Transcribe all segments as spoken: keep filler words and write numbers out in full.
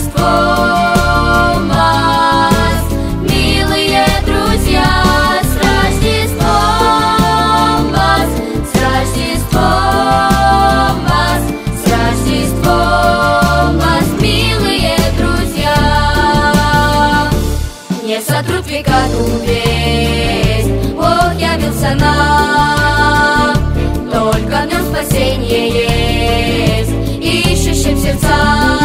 Рождеством вас, милые друзья, с Рождеством вас, с Рождеством вас, с Рождеством вас, милые друзья. Не сотрут века ту весть, Бог явился нам, только в нем спасение есть, ищущим сердца.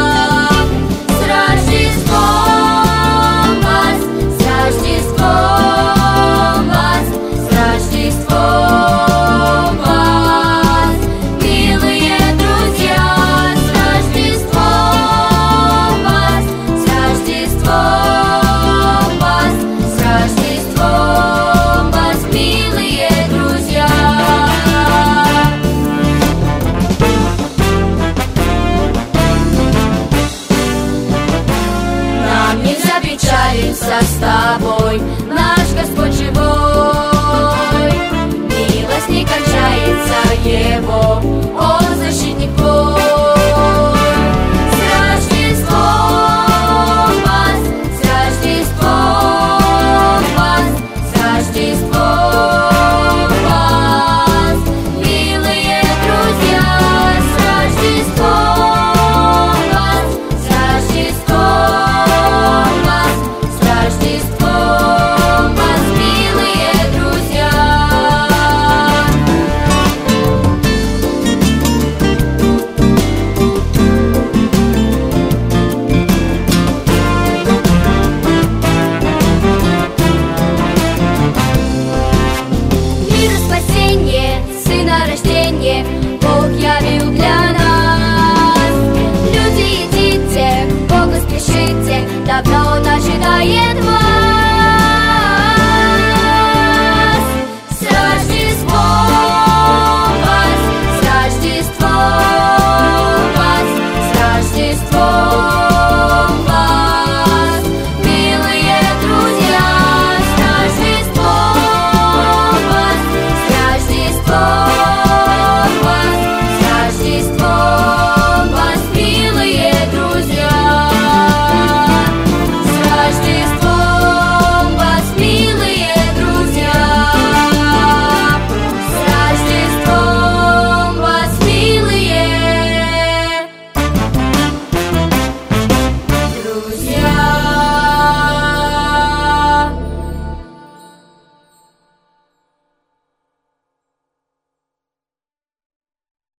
С тобой, наш Господь живой, милость не кончается Его, Он защитник твой. С Рождеством вас, с Рождеством вас, с Рождеством вас, милые друзья, с Рождеством вас, с Рождеством вас, с Рождеством вас, милые друзья. Мир и спасение, Сына рождение Бог явил для нас. Люди, идите, к Богу спешите, давно Он ожидает вас.